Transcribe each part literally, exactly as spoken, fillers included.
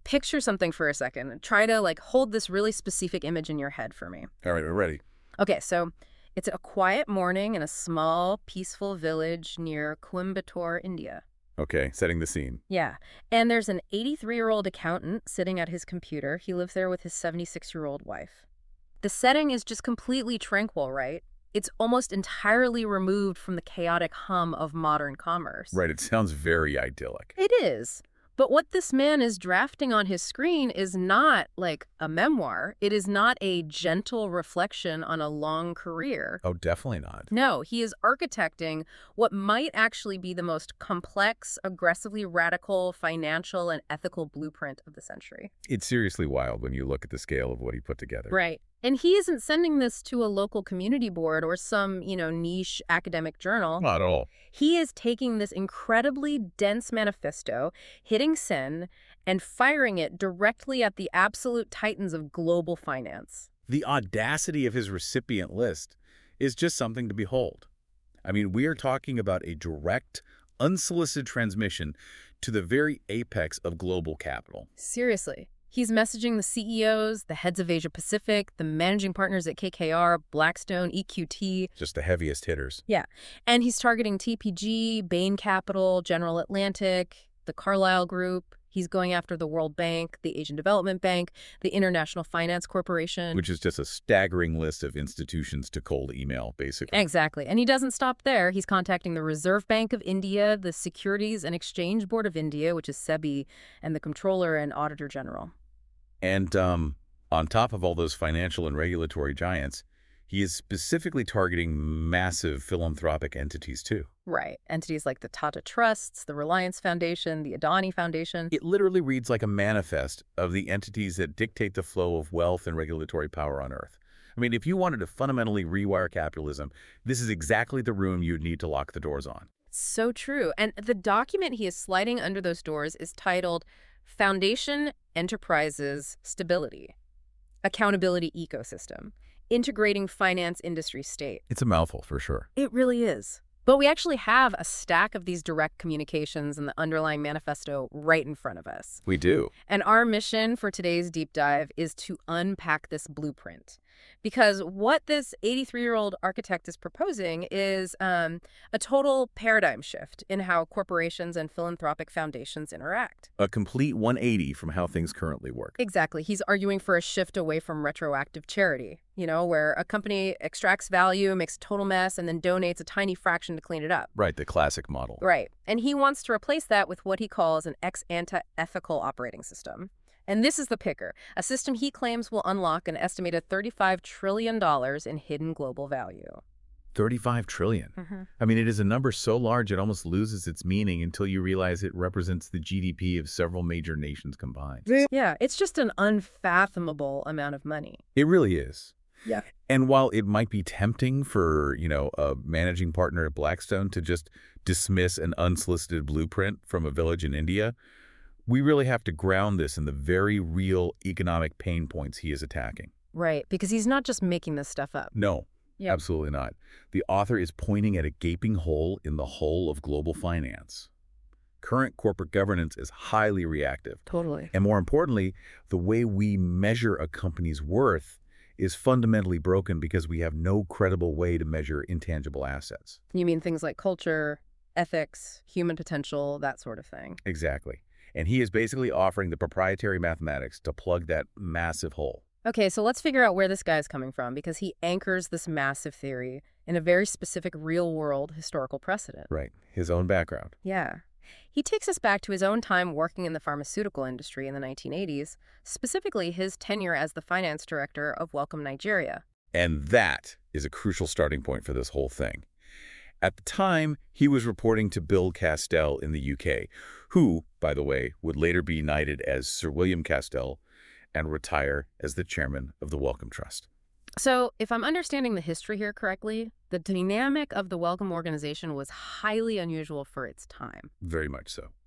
picture something for a second. Try to, like, hold this really specific image in your head for me. All right, we're ready. Okay, so it's a quiet morning in a small, peaceful village near Coimbatore, India. Okay, setting the scene. Yeah, and there's an eighty-three-year-old accountant sitting at his computer. He lives there with his seventy-six-year-old wife. The setting is just completely tranquil, right? It's almost entirely removed from the chaotic hum of modern commerce. Right, it sounds very idyllic. It is. But what this man is drafting on his screen is not like a memoir. It is not a gentle reflection on a long career. Oh, definitely not. No, he is architecting what might actually be the most complex, aggressively radical financial and ethical blueprint of the century. It's seriously wild when you look at the scale of what he put together. Right. And he isn't sending this to a local community board or some, you know, niche academic journal. Not at all. He is taking this incredibly dense manifesto, hitting send, and firing it directly at the absolute titans of global finance. The audacity of his recipient list is just something to behold. I mean, we are talking about a direct, unsolicited transmission to the very apex of global capital. Seriously. He's messaging the C E Os, the heads of Asia Pacific, the managing partners at K K R, Blackstone, E Q T. Just the heaviest hitters. Yeah. And he's targeting T P G, Bain Capital, General Atlantic, the Carlyle Group. He's going after the World Bank, the Asian Development Bank, the International Finance Corporation. Which is just a staggering list of institutions to cold email, basically. Exactly. And he doesn't stop there. He's contacting the Reserve Bank of India, the Securities and Exchange Board of India, which is SEBI, and the Comptroller and Auditor General. And um, on top of all those financial and regulatory giants, he is specifically targeting massive philanthropic entities, too. Right. Entities like the Tata Trusts, the Reliance Foundation, the Adani Foundation. It literally reads like a manifest of the entities that dictate the flow of wealth and regulatory power on Earth. I mean, if you wanted to fundamentally rewire capitalism, this is exactly the room you'd need to lock the doors on. So true. And the document he is sliding under those doors is titled Foundation Enterprises Stability, Accountability Ecosystem, Integrating Finance Industry State. It's a mouthful, for sure. It really is. But we actually have a stack of these direct communications and the underlying manifesto right in front of us. We do. And our mission for today's deep dive is to unpack this blueprint. Because what this eighty-three-year-old architect is proposing is um, a total paradigm shift in how corporations and philanthropic foundations interact. A complete one eighty from how things currently work. Exactly. He's arguing for a shift away from retroactive charity, you know, where a company extracts value, makes a total mess, and then donates a tiny fraction to clean it up. Right, the classic model. Right. And he wants to replace that with what he calls an ex-ante ethical operating system. And this is the picker, a system he claims will unlock an estimated thirty-five trillion dollars in hidden global value. thirty-five trillion dollars. Mm-hmm. I mean, it is a number so large it almost loses its meaning until you realize it represents the G D P of several major nations combined. Yeah, it's just an unfathomable amount of money. It really is. Yeah. And while it might be tempting for, you know, a managing partner at Blackstone to just dismiss an unsolicited blueprint from a village in India, we really have to ground this in the very real economic pain points he is attacking. Right, because he's not just making this stuff up. No, yep. Absolutely not. The author is pointing at a gaping hole in the whole of global finance. Current corporate governance is highly reactive. Totally. And more importantly, the way we measure a company's worth is fundamentally broken because we have no credible way to measure intangible assets. You mean things like culture, ethics, human potential, that sort of thing? Exactly. And he is basically offering the proprietary mathematics to plug that massive hole. Okay, so let's figure out where this guy is coming from, because he anchors this massive theory in a very specific real-world historical precedent. Right, his own background. Yeah. He takes us back to his own time working in the pharmaceutical industry in the nineteen eighties, specifically his tenure as the finance director of Wellcome Nigeria. And that is a crucial starting point for this whole thing. At the time, he was reporting to Bill Castell in the U K, who, by the way, would later be knighted as Sir William Castell and retire as the chairman of the Wellcome Trust. So, if I'm understanding the history here correctly, the dynamic of the Wellcome organization was highly unusual for its time. Very much so.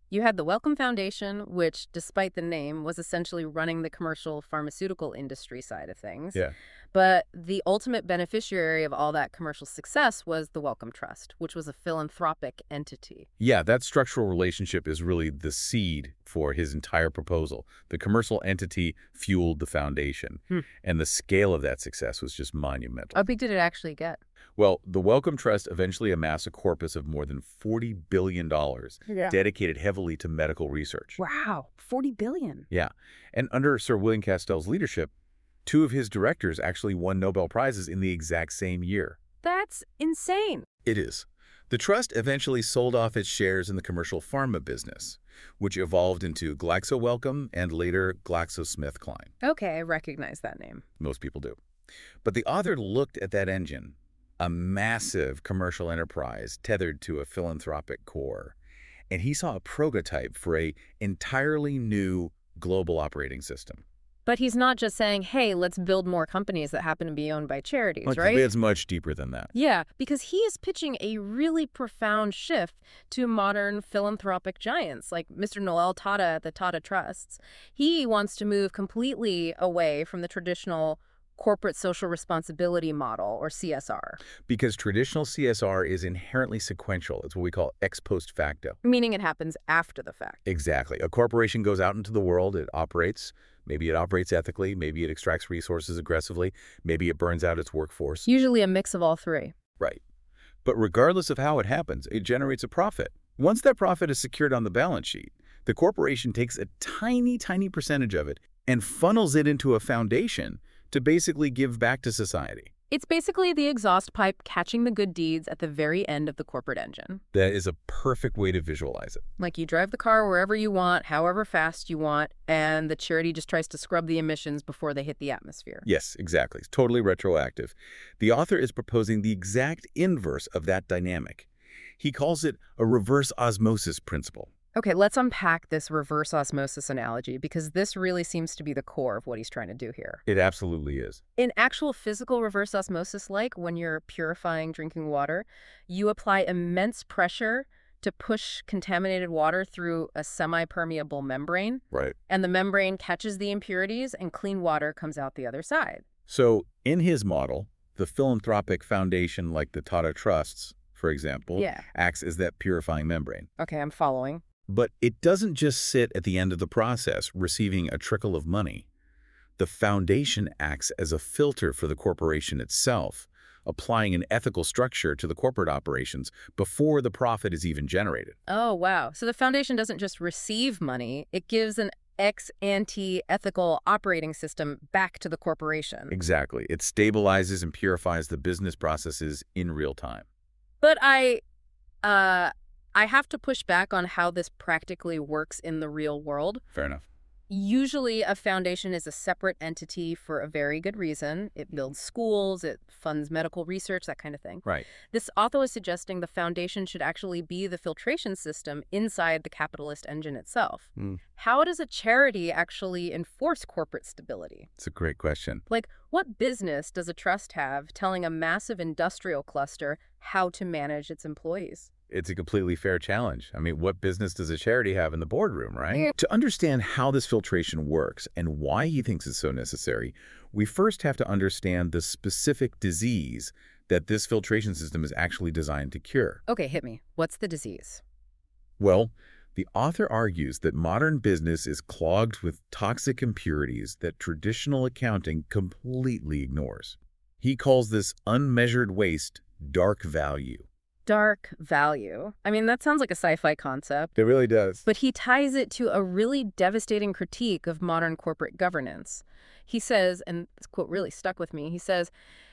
You had the Wellcome Foundation, which, despite the name, was essentially running the commercial pharmaceutical industry side of things. Yeah. But the ultimate beneficiary of all that commercial success was the Wellcome Trust, which was a philanthropic entity. Yeah, that structural relationship is really the seed for his entire proposal. The commercial entity fueled the foundation, Hmm. and the scale of that success was just monumental. How big did it actually get? Well, the Wellcome Trust eventually amassed a corpus of more than forty billion dollars Yeah. dedicated heavily to medical research. Wow, forty billion. Yeah, and under Sir William Castell's leadership, two of his directors actually won Nobel Prizes in the exact same year. That's insane. It is. The trust eventually sold off its shares in the commercial pharma business, which evolved into Glaxo Wellcome and later GlaxoSmithKline. Okay, I recognize that name. Most people do. But the author looked at that engine, a massive commercial enterprise tethered to a philanthropic core, and he saw a prototype for a entirely new global operating system. But he's not just saying, hey, let's build more companies that happen to be owned by charities, Like, right? It's much deeper than that. Yeah, because he is pitching a really profound shift to modern philanthropic giants like Mister Noel Tata at the Tata Trusts. He wants to move completely away from the traditional corporate social responsibility model, or C S R. Because traditional C S R is inherently sequential. It's what we call ex post facto. Meaning it happens after the fact. Exactly. A corporation goes out into the world, it operates. Maybe it operates ethically, maybe it extracts resources aggressively, maybe it burns out its workforce. Usually a mix of all three. Right. But regardless of how it happens, it generates a profit. Once that profit is secured on the balance sheet, the corporation takes a tiny, tiny percentage of it and funnels it into a foundation to basically give back to society. It's basically the exhaust pipe catching the good deeds at the very end of the corporate engine. That is a perfect way to visualize it. Like you drive the car wherever you want, however fast you want, and the charity just tries to scrub the emissions before they hit the atmosphere. Yes, exactly. It's totally retroactive. The author is proposing the exact inverse of that dynamic. He calls it a reverse osmosis principle. Okay, let's unpack this reverse osmosis analogy because this really seems to be the core of what he's trying to do here. It absolutely is. In actual physical reverse osmosis, like when you're purifying drinking water, you apply immense pressure to push contaminated water through a semi-permeable membrane. Right. And the membrane catches the impurities and clean water comes out the other side. So in his model, the philanthropic foundation like the Tata Trusts, for example, Yeah. acts as that purifying membrane. Okay, I'm following. But it doesn't just sit at the end of the process, receiving a trickle of money. The foundation acts as a filter for the corporation itself, applying an ethical structure to the corporate operations before the profit is even generated. Oh, wow. So the foundation doesn't just receive money, it gives an ex-ante ethical operating system back to the corporation. Exactly. It stabilizes and purifies the business processes in real time. But I, uh... I have to push back on how this practically works in the real world. Fair enough. Usually a foundation is a separate entity for a very good reason. It builds schools, it funds medical research, that kind of thing. Right. This author is suggesting the foundation should actually be the filtration system inside the capitalist engine itself. Mm. How does a charity actually enforce corporate stability? It's a great question. Like, what business does a trust have telling a massive industrial cluster how to manage its employees? It's a completely fair challenge. I mean, what business does a charity have in the boardroom, right? Yeah. To understand how this filtration works and why he thinks it's so necessary, we first have to understand the specific disease that this filtration system is actually designed to cure. Okay, hit me. What's the disease? Well, the author argues that modern business is clogged with toxic impurities that traditional accounting completely ignores. He calls this unmeasured waste dark value. Dark value. I mean, that sounds like a sci-fi concept. It really does. But he ties it to a really devastating critique of modern corporate governance. He says, and this quote really stuck with me, he says,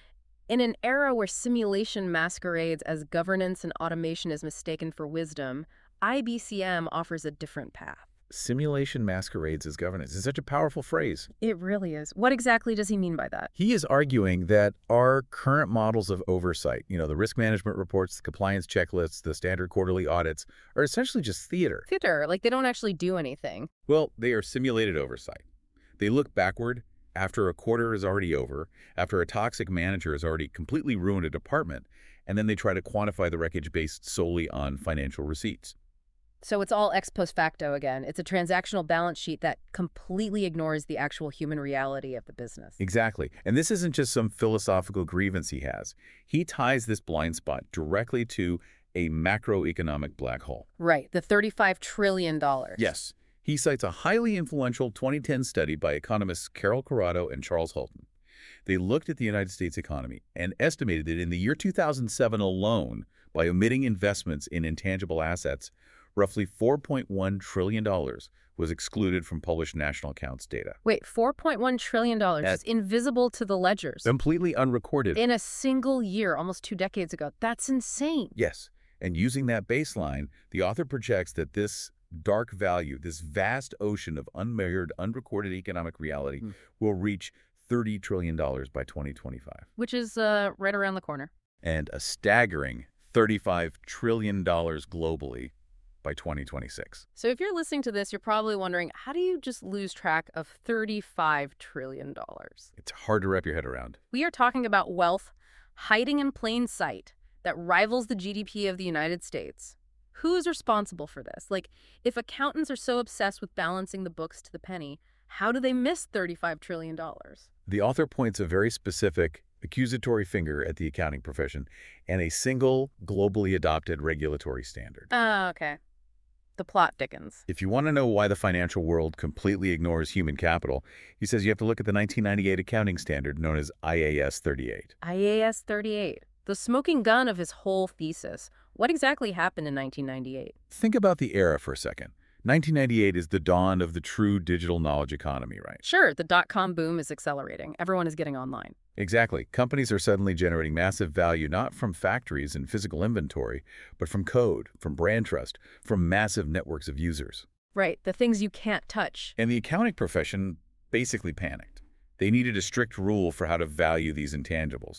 in an era where simulation masquerades as governance and automation is mistaken for wisdom, I B C M offers a different path. Simulation masquerades as governance. It's such a powerful phrase. It really is. What exactly does he mean by that? He is arguing that our current models of oversight, you know, the risk management reports, the compliance checklists, the standard quarterly audits, are essentially just theater. Theater, like they don't actually do anything. Well, they are simulated oversight. They look backward after a quarter is already over, after a toxic manager has already completely ruined a department, and then they try to quantify the wreckage based solely on financial receipts. So it's all ex post facto again. It's a transactional balance sheet that completely ignores the actual human reality of the business. Exactly. And this isn't just some philosophical grievance he has. He ties this blind spot directly to a macroeconomic black hole. Right, the thirty-five trillion dollars. Yes. He cites a highly influential twenty ten study by economists Carol Corrado and Charles Holton. They looked at the United States economy and estimated that in the year two thousand seven alone, by omitting investments in intangible assets, roughly four point one trillion dollars was excluded from published national accounts data. Wait, four point one trillion dollars That- is invisible to the ledgers. Completely unrecorded. In a single year, almost two decades ago. That's insane. Yes. And using that baseline, the author projects that this dark value, this vast ocean of unmeasured, unrecorded economic reality, Hmm. will reach thirty trillion dollars by twenty twenty-five. Which is uh, right around the corner. And a staggering thirty-five trillion dollars globally by twenty twenty-six. So if you're listening to this, you're probably wondering, how do you just lose track of thirty-five trillion dollars? It's hard to wrap your head around. We are talking about wealth hiding in plain sight that rivals the G D P of the United States. Who's responsible for this? Like, if accountants are so obsessed with balancing the books to the penny, how do they miss thirty-five trillion dollars? The author points a very specific accusatory finger at the accounting profession and a single globally adopted regulatory standard. Ah, okay. The plot thickens. If you want to know why the financial world completely ignores human capital, he says you have to look at the nineteen ninety-eight accounting standard known as I A S thirty-eight. I A S thirty-eight, the smoking gun of his whole thesis. What exactly happened in nineteen ninety-eight? Think about the era for a second. nineteen ninety-eight is the dawn of the true digital knowledge economy, right? Sure, the dot-com boom is accelerating. Everyone is getting online. Exactly. Companies are suddenly generating massive value not from factories and physical inventory, but from code, from brand trust, from massive networks of users. Right, the things you can't touch. And the accounting profession basically panicked. They needed a strict rule for how to value these intangibles.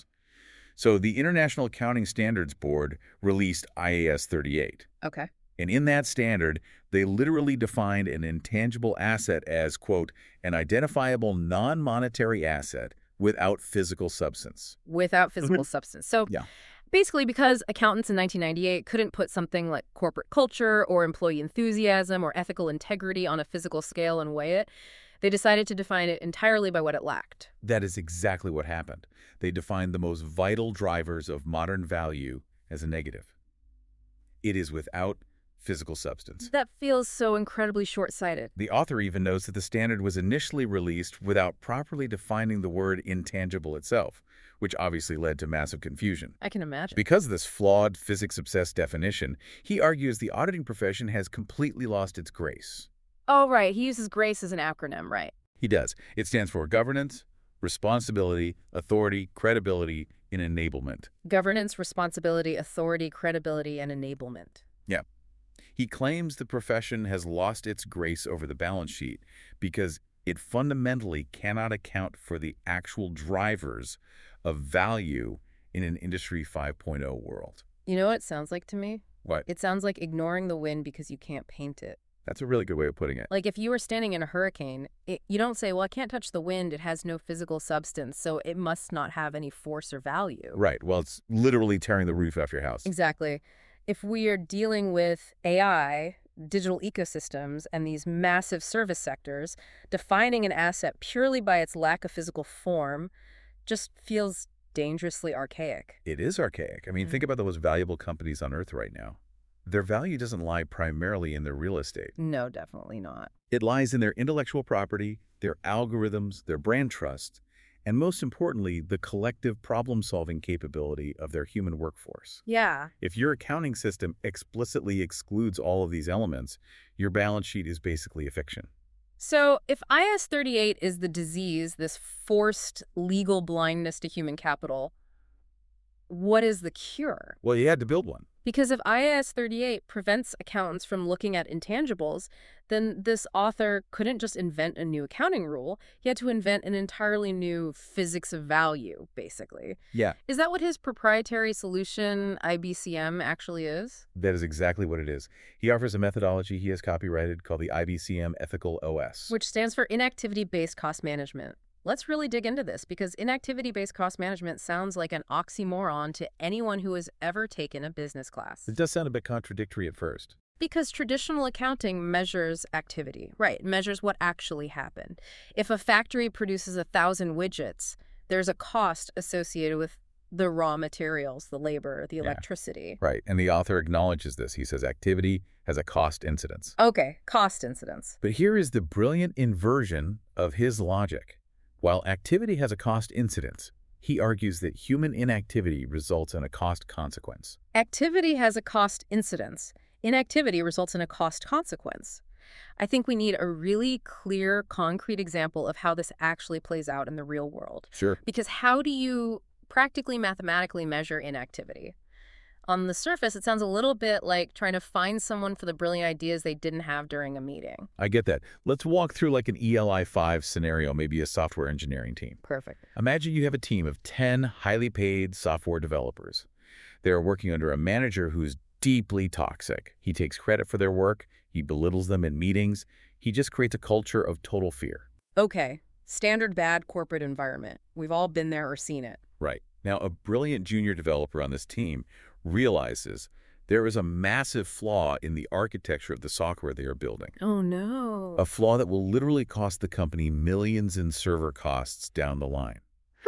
So the International Accounting Standards Board released I A S thirty-eight. Okay. And in that standard, they literally defined an intangible asset as, quote, an identifiable non-monetary asset without physical substance. Without physical substance. So Yeah. basically, because accountants in nineteen ninety-eight couldn't put something like corporate culture or employee enthusiasm or ethical integrity on a physical scale and weigh it, they decided to define it entirely by what it lacked. That is exactly what happened. They defined the most vital drivers of modern value as a negative. It is without physical substance. That feels so incredibly short-sighted. The author even notes that the standard was initially released without properly defining the word intangible itself, which obviously led to massive confusion. I can imagine. Because of this flawed, physics-obsessed definition, he argues the auditing profession has completely lost its grace. Oh, right. He uses GRACE as an acronym, right? He does. It stands for governance, responsibility, authority, credibility, and enablement. Governance, responsibility, authority, credibility, and enablement. Yeah. He claims the profession has lost its grace over the balance sheet because it fundamentally cannot account for the actual drivers of value in an Industry five point oh world. You know what it sounds like to me? What? It sounds like ignoring the wind because you can't paint it. That's a really good way of putting it. Like if you were standing in a hurricane, it, you don't say, well, I can't touch the wind. It has no physical substance, so it must not have any force or value. Right. Well, it's literally tearing the roof off your house. Exactly. If we are dealing with A I, digital ecosystems, and these massive service sectors, defining an asset purely by its lack of physical form just feels dangerously archaic. It is archaic. I mean, Mm. think about the most valuable companies on Earth right now. Their value doesn't lie primarily in their real estate. No, definitely not. It lies in their intellectual property, their algorithms, their brand trust, and most importantly, the collective problem-solving capability of their human workforce. Yeah. If your accounting system explicitly excludes all of these elements, your balance sheet is basically a fiction. So if I S thirty-eight is the disease, this forced legal blindness to human capital, what is the cure? Well, you had to build one. Because if I A S thirty-eight prevents accountants from looking at intangibles, then this author couldn't just invent a new accounting rule. He had to invent an entirely new physics of value, basically. Yeah, Is that what his proprietary solution, I B C M, actually is? that is exactly what it is. He offers a methodology he has copyrighted called the I B C M Ethical O S. Which stands for Inactivity-Based Cost Management. Let's really dig into this, because inactivity-based cost management sounds like an oxymoron to anyone who has ever taken a business class. It does sound a bit contradictory at first. Because traditional accounting measures activity, right? Measures what actually happened. If a factory produces a thousand widgets, there's a cost associated with the raw materials, the labor, the Yeah. electricity. Right, and the author acknowledges this. He says activity has a cost incidence. Okay, cost incidence. But here is the brilliant inversion of his logic. While activity has a cost incidence, he argues that human inactivity results in a cost consequence. Activity has a cost incidence. Inactivity results in a cost consequence. I think we need a really clear, concrete example of how this actually plays out in the real world. Sure. Because how do you practically mathematically measure inactivity? On the surface, it sounds a little bit like trying to find someone for the brilliant ideas they didn't have during a meeting. I get that. Let's walk through like an E L I five scenario, maybe a software engineering team. Perfect. Imagine you have a team of ten highly paid software developers. They are working under a manager who's deeply toxic. He takes credit for their work. He belittles them in meetings. He just creates a culture of total fear. Okay, standard bad corporate environment. We've all been there or seen it. Right. Now, a brilliant junior developer on this team realizes there is a massive flaw in the architecture of the software they are building. Oh, no. A flaw that will literally cost the company millions in server costs down the line.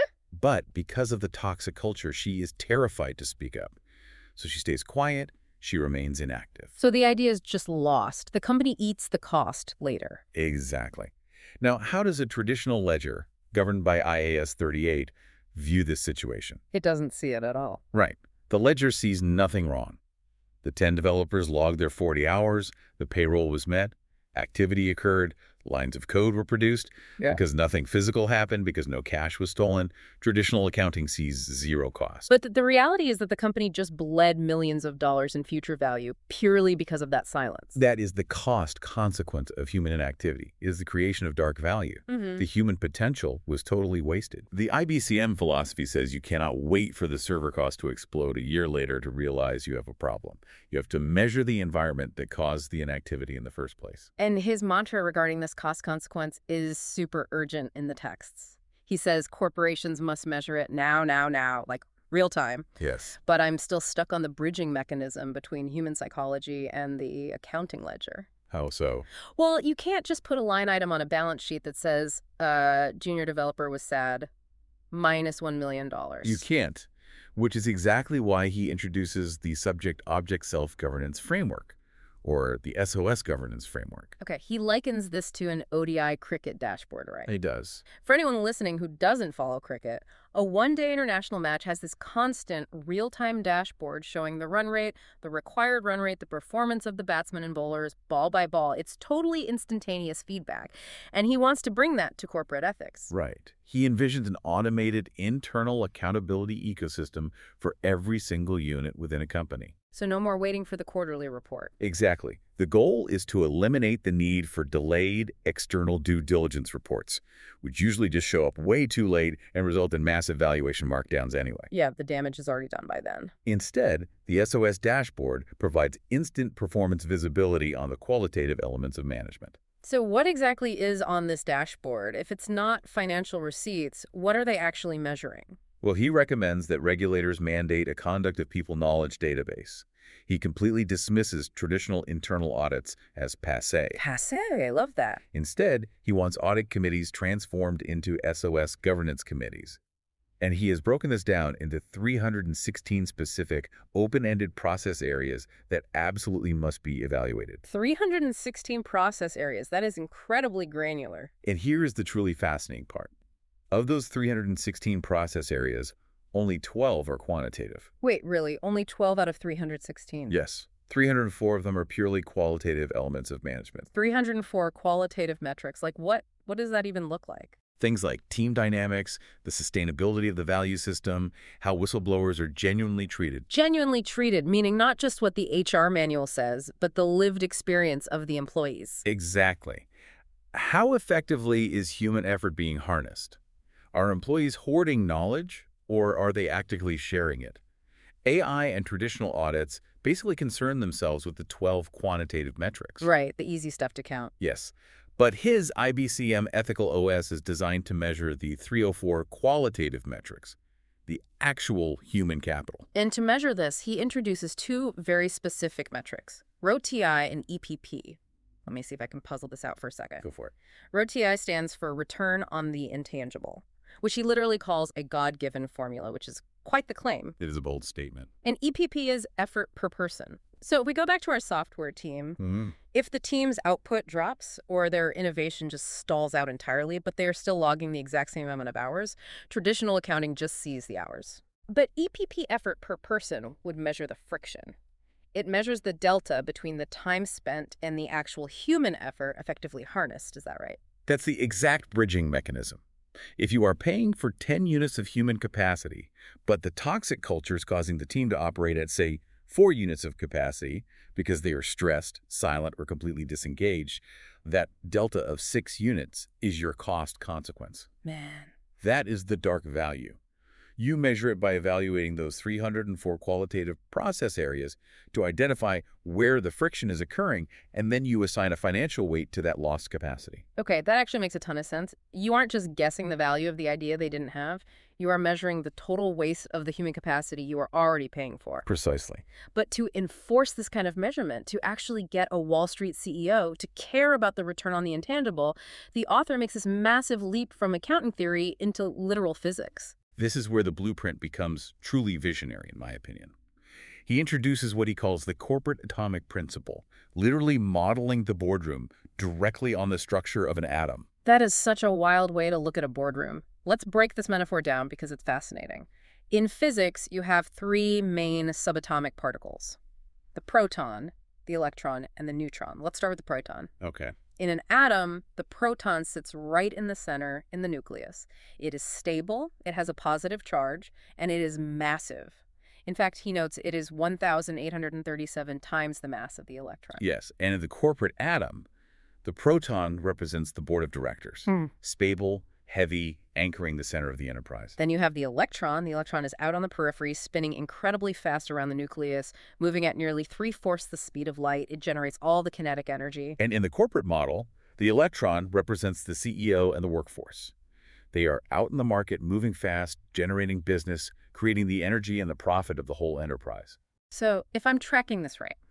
But because of the toxic culture, she is terrified to speak up. So she stays quiet. She remains inactive. So the idea is just lost. The company eats the cost later. Exactly. Now, how does a traditional ledger, governed by I A S thirty-eight, view this situation? It doesn't see it at all. Right. The ledger sees nothing wrong. The ten developers logged their forty hours, the payroll was met, activity occurred, lines of code were produced, Yeah. because nothing physical happened, because no cash was stolen. Traditional accounting sees zero cost. But th- the reality is that the company just bled millions of dollars in future value purely because of that silence. That is the cost consequence of human inactivity, is the creation of dark value. Mm-hmm. The human potential was totally wasted. The I B C M philosophy says you cannot wait for the server cost to explode a year later to realize you have a problem. You have to measure the environment that caused the inactivity in the first place. And his mantra regarding this cost consequence is super urgent in the texts. He says corporations must measure it now, now, now, like real time. Yes. But I'm still stuck on the bridging mechanism between human psychology and the accounting ledger. How so? Well, you can't just put a line item on a balance sheet that says, uh, junior developer was sad, minus one million dollars. You can't, which is exactly why he introduces the subject-object self-governance framework, or the S O S governance framework. Okay, he likens this to an O D I cricket dashboard, right? He does. For anyone listening who doesn't follow cricket, a one-day international match has this constant real-time dashboard showing the run rate, the required run rate, the performance of the batsmen and bowlers, ball by ball. It's totally instantaneous feedback. And he wants to bring that to corporate ethics. Right. He envisions an automated internal accountability ecosystem for every single unit within a company. So no more waiting for the quarterly report. Exactly. The goal is to eliminate the need for delayed external due diligence reports, which usually just show up way too late and result in massive valuation markdowns anyway. Yeah, the damage is already done by then. Instead, the S O S dashboard provides instant performance visibility on the qualitative elements of management. So what exactly is on this dashboard? If it's not financial receipts, what are they actually measuring? Well, he recommends that regulators mandate a conduct of people knowledge database. He completely dismisses traditional internal audits as passé. Passé, I love that. Instead, he wants audit committees transformed into S O S governance committees. And he has broken this down into three hundred sixteen specific, open-ended process areas that absolutely must be evaluated. three hundred sixteen process areas. That is incredibly granular. And here is the truly fascinating part. Of those three hundred sixteen process areas, only twelve are quantitative. Wait, really? Only twelve out of three hundred sixteen? Yes. three hundred four of them are purely qualitative elements of management. three hundred four qualitative metrics. Like what? What does that even look like? Things like team dynamics, the sustainability of the value system, how whistleblowers are genuinely treated. Genuinely treated, meaning not just what the H R manual says, but the lived experience of the employees. Exactly. How effectively is human effort being harnessed? Are employees hoarding knowledge, or are they actively sharing it? A I and traditional audits basically concern themselves with the twelve quantitative metrics. Right, the easy stuff to count. Yes. But his I B C M Ethical O S is designed to measure the three oh four qualitative metrics, the actual human capital. And to measure this, he introduces two very specific metrics. R O T I and E P P. Let me see if I can puzzle this out for a second. Go for it. R O T I stands for Return on the Intangible, which he literally calls a God-given formula, which is quite the claim. It is a bold statement. And E P P is effort per person. So if we go back to our software team, Mm. if the team's output drops or their innovation just stalls out entirely, but they're still logging the exact same amount of hours, traditional accounting just sees the hours. But E P P effort per person would measure the friction. It measures the delta between the time spent and the actual human effort effectively harnessed. Is that right? That's the exact bridging mechanism. If you are paying for ten units of human capacity, but the toxic culture is causing the team to operate at, say, four units of capacity because they are stressed, silent, or completely disengaged, that delta of six units is your cost consequence. Man. That is the dark value. You measure it by evaluating those three hundred four qualitative process areas to identify where the friction is occurring, and then you assign a financial weight to that lost capacity. Okay, that actually makes a ton of sense. You aren't just guessing the value of the idea they didn't have. You are measuring the total waste of the human capacity you are already paying for. Precisely. But to enforce this kind of measurement, to actually get a Wall Street C E O to care about the return on the intangible, the author makes this massive leap from accounting theory into literal physics. This is where the blueprint becomes truly visionary, in my opinion. He introduces what he calls the corporate atomic principle, literally modeling the boardroom directly on the structure of an atom. That is such a wild way to look at a boardroom. Let's break this metaphor down because it's fascinating. In physics, you have three main subatomic particles: the proton, the electron, and the neutron. Let's start with the proton. Okay. In an atom, the proton sits right in the center in the nucleus. It is stable, it has a positive charge, and it is massive. In fact, he notes it is one thousand eight hundred thirty-seven times the mass of the electron. Yes, and in the corporate atom, the proton represents the board of directors. Hmm. Stable, heavy, anchoring the center of the enterprise. Then you have the electron. The electron is out on the periphery, spinning incredibly fast around the nucleus, moving at nearly three-fourths the speed of light. It generates all the kinetic energy. And in the corporate model, the electron represents the C E O and the workforce. They are out in the market, moving fast, generating business, creating the energy and the profit of the whole enterprise. So if I'm tracking this right,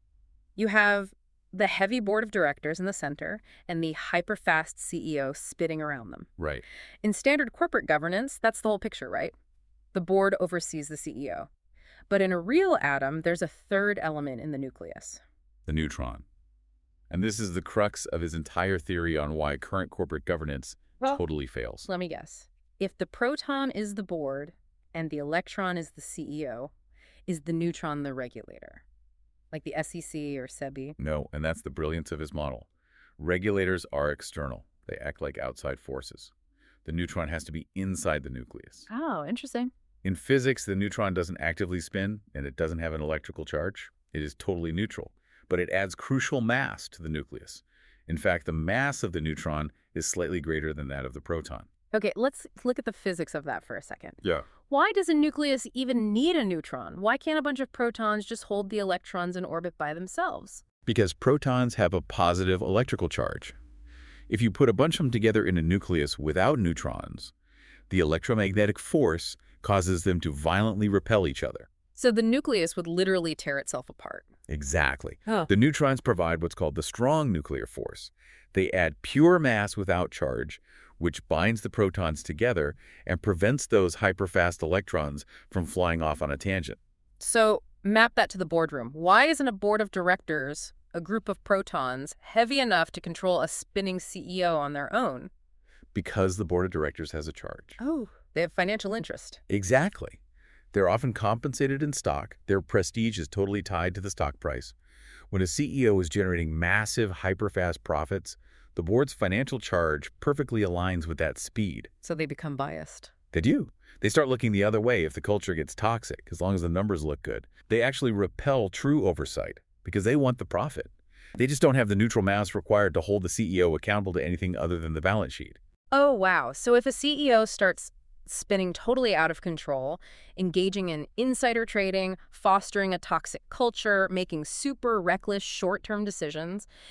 you have the heavy board of directors in the center and the hyper-fast C E O spinning around them. Right. In standard corporate governance, that's the whole picture, right? The board oversees the C E O. But in a real atom, there's a third element in the nucleus. The neutron. And this is the crux of his entire theory on why current corporate governance Well, totally fails. Let me guess. If the proton is the board and the electron is the C E O, is the neutron the regulator? Like the S E C or SEBI? No, and that's the brilliance of his model. Regulators are external. They act like outside forces. The neutron has to be inside the nucleus. Oh, interesting. In physics, the neutron doesn't actively spin, and it doesn't have an electrical charge. It is totally neutral, but it adds crucial mass to the nucleus. In fact, the mass of the neutron is slightly greater than that of the proton. Okay, let's look at the physics of that for a second. Yeah. Why does a nucleus even need a neutron? Why can't a bunch of protons just hold the electrons in orbit by themselves? Because protons have a positive electrical charge. If you put a bunch of them together in a nucleus without neutrons, the electromagnetic force causes them to violently repel each other. So the nucleus would literally tear itself apart. Exactly. Oh. The neutrons provide what's called the strong nuclear force. They add pure mass without charge, which binds the protons together and prevents those hyperfast electrons from flying off on a tangent. So map that to the boardroom. Why isn't a board of directors, a group of protons, heavy enough to control a spinning C E O on their own? Because the board of directors has a charge. Oh, they have financial interest. Exactly. They're often compensated in stock. Their prestige is totally tied to the stock price. When a C E O is generating massive, hyperfast profits, the board's financial charge perfectly aligns with that speed. So they become biased. They do. They start looking the other way if the culture gets toxic, as long as the numbers look good. They actually repel true oversight because they want the profit. They just don't have the neutral mass required to hold the C E O accountable to anything other than the balance sheet. Oh, wow. So if a C E O starts spinning totally out of control, engaging in insider trading, fostering a toxic culture, making super reckless short-term decisions,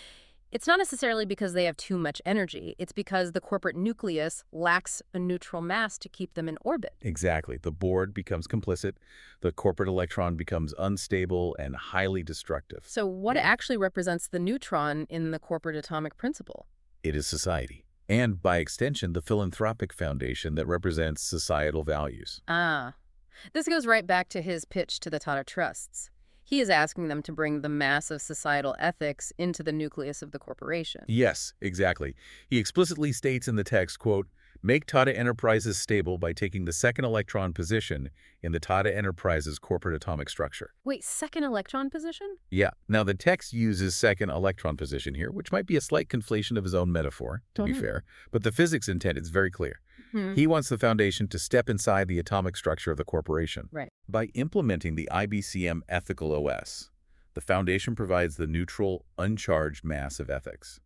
It's not necessarily because they have too much energy. It's because the corporate nucleus lacks a neutral mass to keep them in orbit. Exactly. The board becomes complicit. The corporate electron becomes unstable and highly destructive. So what actually represents the neutron in the corporate atomic principle? It is society. And by extension, the philanthropic foundation that represents societal values. Ah, this goes right back to his pitch to the Tata Trusts. He is asking them to bring the mass of societal ethics into the nucleus of the corporation. Yes, exactly. He explicitly states in the text, quote, "Make Tata Enterprises stable by taking the second electron position in the Tata Enterprises corporate atomic structure." Wait, second electron position? Yeah. Now, the text uses second electron position here, which might be a slight conflation of his own metaphor, to be Mhm. fair, but the physics intent is very clear. Hmm. He wants the foundation to step inside the atomic structure of the corporation. Right. By implementing the I B C M ethical O S, the foundation provides the neutral, uncharged mass of ethics.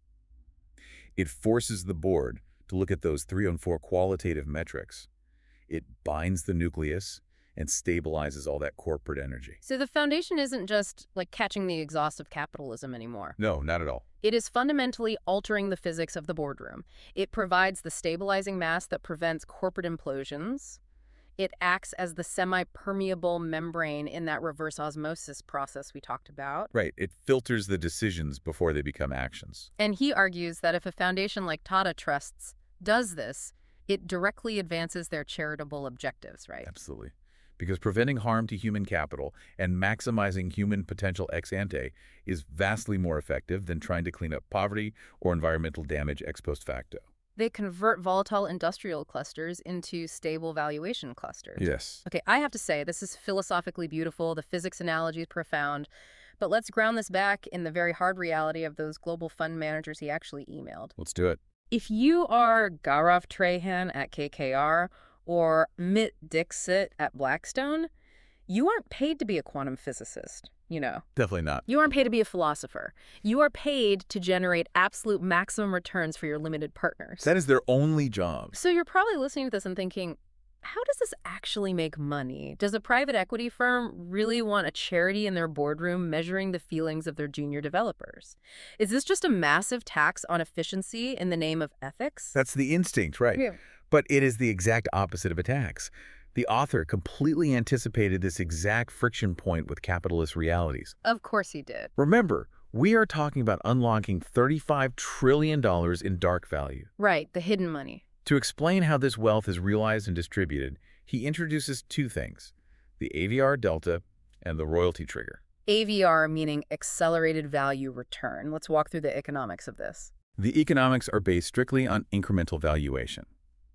It forces the board to look at those three and four qualitative metrics. It binds the nucleus and stabilizes all that corporate energy. So the foundation isn't just like catching the exhaust of capitalism anymore. No, not at all. It is fundamentally altering the physics of the boardroom. It provides the stabilizing mass that prevents corporate implosions. It acts as the semi-permeable membrane in that reverse osmosis process we talked about. Right. It filters the decisions before they become actions. And he argues that if a foundation like Tata Trusts does this, it directly advances their charitable objectives, right? Absolutely. Because preventing harm to human capital and maximizing human potential ex ante is vastly more effective than trying to clean up poverty or environmental damage ex post facto. They convert volatile industrial clusters into stable valuation clusters. Yes. Okay, I have to say, this is philosophically beautiful. The physics analogy is profound. But let's ground this back in the very hard reality of those global fund managers he actually emailed. Let's do it. If you are Gaurav Trehan at K K R or Amit Dixit at Blackstone, you aren't paid to be a quantum physicist, you know. Definitely not. You aren't paid to be a philosopher. You are paid to generate absolute maximum returns for your limited partners. That is their only job. So you're probably listening to this and thinking, how does this actually make money? Does a private equity firm really want a charity in their boardroom measuring the feelings of their junior developers? Is this just a massive tax on efficiency in the name of ethics? That's the instinct, right? Yeah. But it is the exact opposite of a tax. The author completely anticipated this exact friction point with capitalist realities. Of course he did. Remember, we are talking about unlocking thirty-five trillion dollars in dark value. Right, the hidden money. To explain how this wealth is realized and distributed, he introduces two things, the A V R delta and the royalty trigger. A V R meaning accelerated value return. Let's walk through the economics of this. The economics are based strictly on incremental valuation.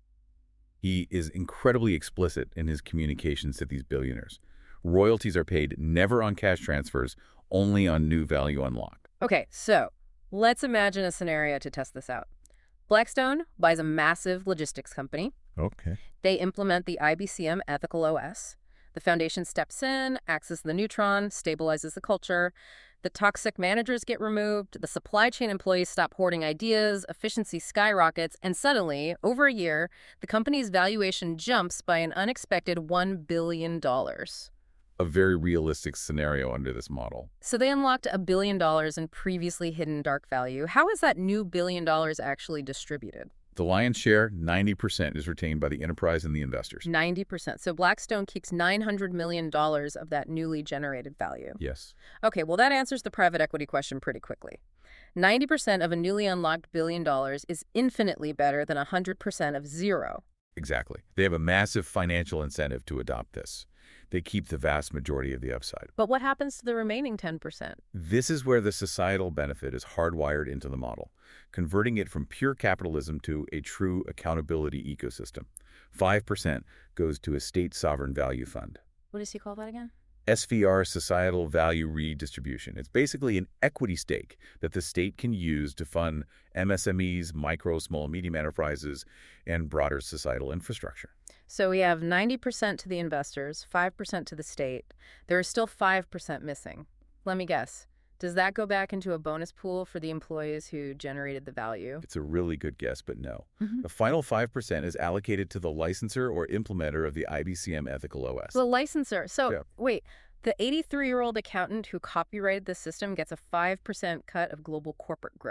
He is incredibly explicit in his communications to these billionaires. Royalties are paid never on cash transfers, only on new value unlock. Okay, so let's imagine a scenario to test this out. Blackstone buys a massive logistics company. Okay. They implement the I B C M ethical O S. The foundation steps in, acts as the neutron, stabilizes the culture. The toxic managers get removed, the supply chain employees stop hoarding ideas, efficiency skyrockets, and suddenly, over a year, the company's valuation jumps by an unexpected one billion dollars. A very realistic scenario under this model. So they unlocked a billion dollars in previously hidden dark value. How is that new billion dollars actually distributed? The lion's share, ninety percent, is retained by the enterprise and the investors. ninety percent. So Blackstone keeps nine hundred million dollars of that newly generated value. Yes. Okay, well, that answers the private equity question pretty quickly. ninety percent of a newly unlocked billion dollars is infinitely better than one hundred percent of zero. Exactly. They have a massive financial incentive to adopt this. They keep the vast majority of the upside. But what happens to the remaining ten percent? This is where the societal benefit is hardwired into the model, converting it from pure capitalism to a true accountability ecosystem. five percent goes to a state sovereign value fund. What does he call that again? S V R, Societal Value Redistribution. It's basically an equity stake that the state can use to fund M S M Es, micro, small, medium enterprises, and broader societal infrastructure. So we have ninety percent to the investors, five percent to the state. There is still five percent missing. Let me guess. Does that go back into a bonus pool for the employees who generated the value? It's a really good guess, but no. Mm-hmm. The final five percent is allocated to the licensor or implementer of the I B C M ethical O S. The licensor. So, Yeah. wait, the eighty-three-year-old accountant who copyrighted the system gets a five percent cut of global corporate growth.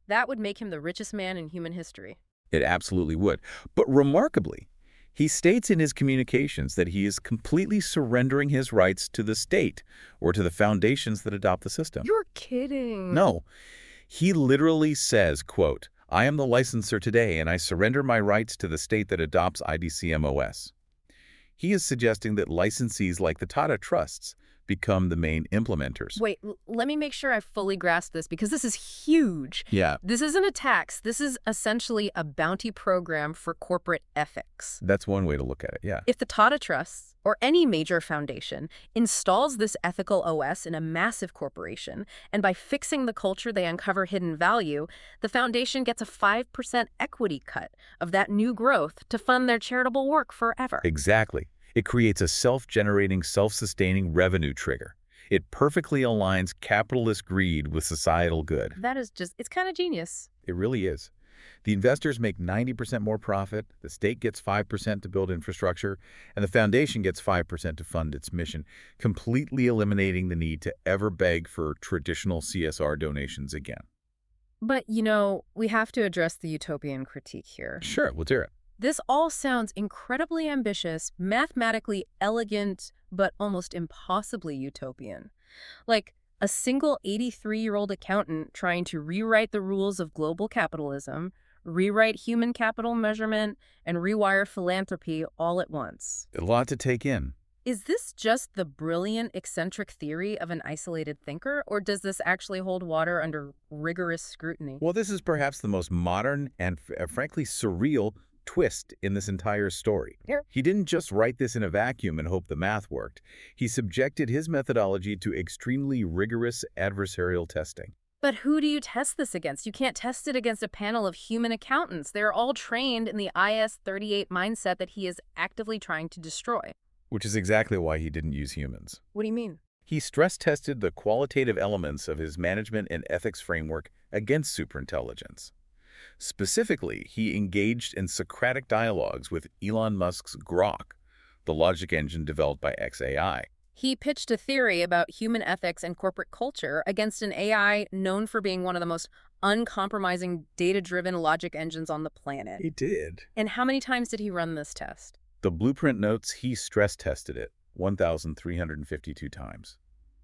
That would make him the richest man in human history. It absolutely would. But remarkably, he states in his communications that he is completely surrendering his rights to the state or to the foundations that adopt the system. You're kidding. No. He literally says, quote, "I am the licensor today, and I surrender my rights to the state that adopts I D C M O S." He is suggesting that licensees like the Tata Trusts become the main implementers. Wait, l- let me make sure I fully grasp this, because this is huge. Yeah, This isn't a tax. This is essentially a bounty program for corporate ethics. that's one way to look at it, yeah. If the Tata Trusts, or any major foundation, installs this ethical O S in a massive corporation, and by fixing the culture they uncover hidden value, the foundation gets a five percent equity cut of that new growth to fund their charitable work forever. Exactly. It creates a self-generating, self-sustaining revenue trigger. It perfectly aligns capitalist greed with societal good. That is just, it's kind of genius. It really is. The investors make ninety percent more profit, the state gets five percent to build infrastructure, and the foundation gets five percent to fund its mission, completely eliminating the need to ever beg for traditional C S R donations again. But, you know, we have to address the utopian critique here. Sure, let's hear it. This all sounds incredibly ambitious, mathematically elegant, but almost impossibly utopian. Like a single eighty-three-year-old accountant trying to rewrite the rules of global capitalism, rewrite human capital measurement, and rewire philanthropy all at once. A lot to take in. Is this just the brilliant, eccentric theory of an isolated thinker, or does this actually hold water under rigorous scrutiny? Well, this is perhaps the most modern and, uh, frankly, surreal twist in this entire story. Here. He didn't just write this in a vacuum and hope the math worked. He subjected his methodology to extremely rigorous adversarial testing. But who do you test this against? You can't test it against a panel of human accountants. They're all trained in the I S thirty-eight mindset that he is actively trying to destroy. Which is exactly why he didn't use humans. What do you mean? He stress-tested the qualitative elements of his management and ethics framework against superintelligence. Specifically, he engaged in Socratic dialogues with Elon Musk's Grok, the logic engine developed by X A I. He pitched a theory about human ethics and corporate culture against an A I known for being one of the most uncompromising, data-driven logic engines on the planet. He did. And how many times did he run this test? The blueprint notes he stress-tested it one thousand three hundred fifty-two times.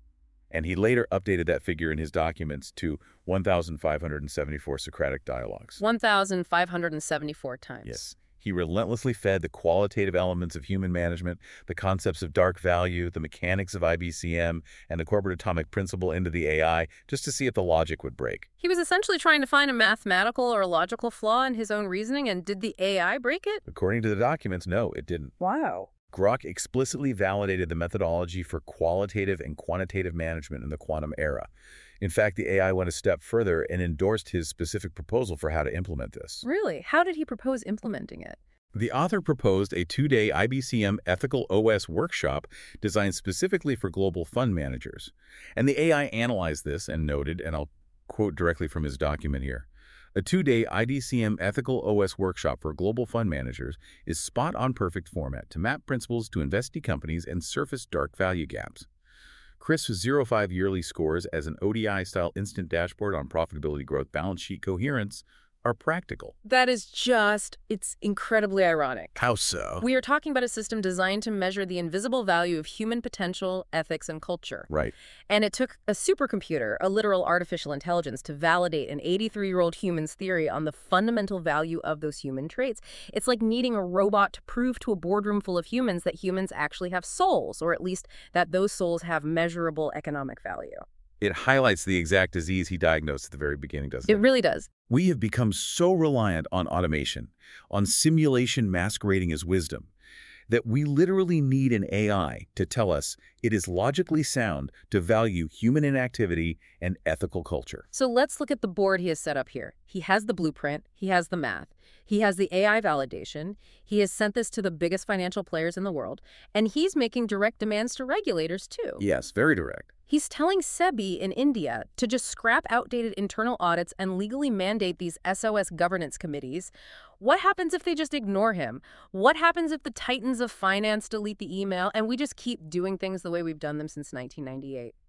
And he later updated that figure in his documents to one thousand five hundred seventy-four Socratic dialogues. one thousand five hundred seventy-four times. Yes. He relentlessly fed the qualitative elements of human management, the concepts of dark value, the mechanics of I B C M, and the corporate atomic principle into the A I, just to see if the logic would break. He was essentially trying to find a mathematical or logical flaw in his own reasoning, and did the A I break it? According to the documents, no, it didn't. Wow. Grok explicitly validated the methodology for qualitative and quantitative management in the quantum era. In fact, the A I went a step further and endorsed his specific proposal for how to implement this. Really? How did he propose implementing it? The author proposed a two-day I B C M ethical O S workshop designed specifically for global fund managers. And the A I analyzed this and noted, and I'll quote directly from his document here, "A two-day I D C M ethical O S workshop for global fund managers is spot-on perfect format to map principles to investee companies and surface dark value gaps. Crisp's zero point five yearly scores as an O D I-style instant dashboard on profitability, growth, balance sheet coherence are practical." That is just, it's incredibly ironic. How so? We are talking about a system designed to measure the invisible value of human potential, ethics, and culture. Right. And it took a supercomputer, a literal artificial intelligence, to validate an eighty-three-year-old human's theory on the fundamental value of those human traits. It's like needing a robot to prove to a boardroom full of humans that humans actually have souls, or at least that those souls have measurable economic value. It highlights the exact disease he diagnosed at the very beginning, doesn't it? It really does. We have become so reliant on automation, on simulation masquerading as wisdom, that we literally need an A I to tell us it is logically sound to value human inactivity and ethical culture. So let's look at the board he has set up here. He has the blueprint. He has the math. He has the A I validation. He has sent this to the biggest financial players in the world. And he's making direct demands to regulators, too. Yes, very direct. He's telling SEBI in India to just scrap outdated internal audits and legally mandate these S O S governance committees. What happens if they just ignore him? What happens if the titans of finance delete the email and we just keep doing things the way we've done them since nineteen ninety-eight?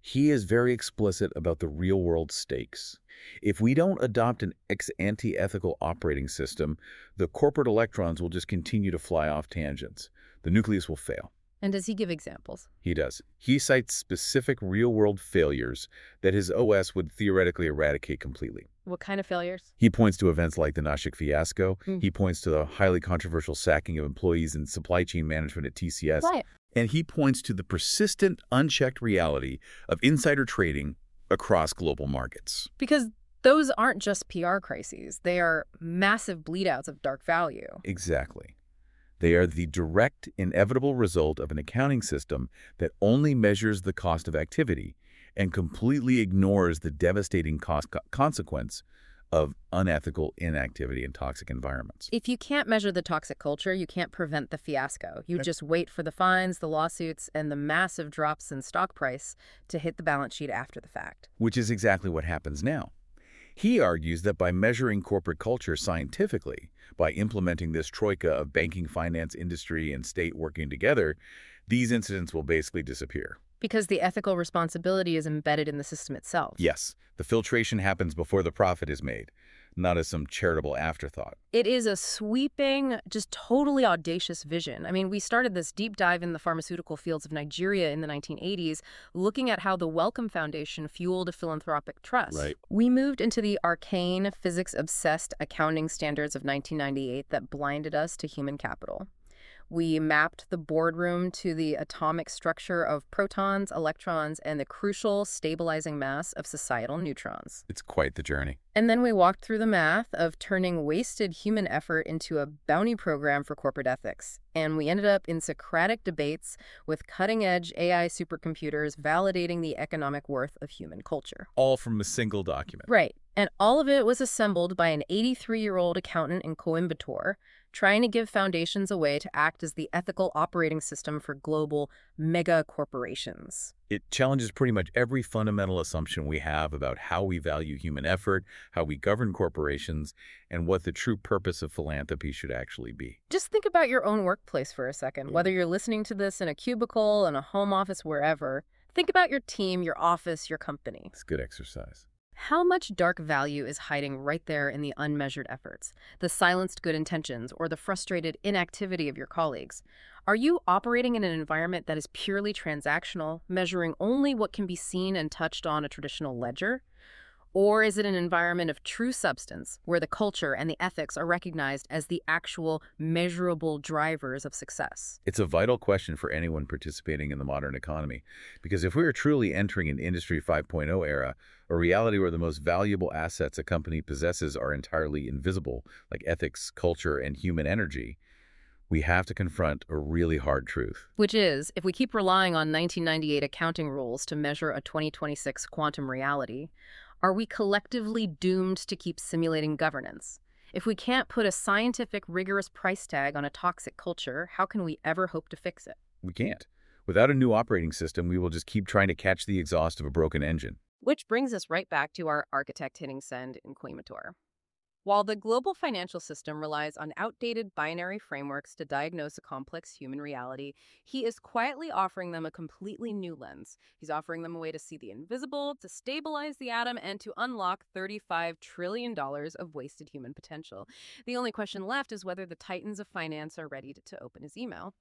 He is very explicit about the real-world stakes. If we don't adopt an ex-ante ethical operating system, the corporate electrons will just continue to fly off tangents. The nucleus will fail. And does he give examples? He does. He cites specific real-world failures that his O S would theoretically eradicate completely. What kind of failures? He points to events like the Nashik fiasco. Mm. He points to the highly controversial sacking of employees in supply chain management at T C S. Right. And he points to the persistent, unchecked reality of insider trading across global markets. Because those aren't just P R crises. They are massive bleedouts of dark value. Exactly. They are the direct, inevitable result of an accounting system that only measures the cost of activity and completely ignores the devastating cost co consequence of unethical inactivity in toxic environments. If you can't measure the toxic culture, you can't prevent the fiasco. You just wait for the fines, the lawsuits, and the massive drops in stock price to hit the balance sheet after the fact. Which is exactly what happens now. He argues that by measuring corporate culture scientifically, by implementing this troika of banking, finance, industry, and state working together, these incidents will basically disappear. Because the ethical responsibility is embedded in the system itself. Yes, the filtration happens before the profit is made, not as some charitable afterthought. It is a sweeping, just totally audacious vision. I mean, we started this deep dive in the pharmaceutical fields of Nigeria in the nineteen eighties, looking at how the Wellcome Foundation fueled a philanthropic trust. Right. We moved into the arcane, physics-obsessed accounting standards of nineteen ninety-eight that blinded us to human capital. We mapped the boardroom to the atomic structure of protons, electrons, and the crucial stabilizing mass of societal neutrons. It's quite the journey. And then we walked through the math of turning wasted human effort into a bounty program for corporate ethics. And we ended up in Socratic debates with cutting-edge A I supercomputers validating the economic worth of human culture. All from a single document. Right. And all of it was assembled by an eighty-three-year-old accountant in Coimbatore, trying to give foundations a way to act as the ethical operating system for global mega corporations. It challenges pretty much every fundamental assumption we have about how we value human effort, how we govern corporations, and what the true purpose of philanthropy should actually be. Just think about your own workplace for a second. Whether you're listening to this in a cubicle, in a home office, wherever, think about your team, your office, your company. It's good exercise. How much dark value is hiding right there in the unmeasured efforts, the silenced good intentions, or the frustrated inactivity of your colleagues? Are you operating in an environment that is purely transactional, measuring only what can be seen and touched on a traditional ledger? Or is it an environment of true substance, where the culture and the ethics are recognized as the actual measurable drivers of success? It's a vital question for anyone participating in the modern economy, because if we are truly entering an Industry five point oh era, a reality where the most valuable assets a company possesses are entirely invisible, like ethics, culture, and human energy, we have to confront a really hard truth. Which is, if we keep relying on nineteen ninety-eight accounting rules to measure a twenty twenty-six quantum reality, are we collectively doomed to keep simulating governance? If we can't put a scientific, rigorous price tag on a toxic culture, how can we ever hope to fix it? We can't. Without a new operating system, we will just keep trying to catch the exhaust of a broken engine. Which brings us right back to our architect hitting send in Coimbatore. While the global financial system relies on outdated binary frameworks to diagnose a complex human reality, he is quietly offering them a completely new lens. He's offering them a way to see the invisible, to stabilize the atom, and to unlock thirty-five trillion dollars of wasted human potential. The only question left is whether the titans of finance are ready to, to open his email.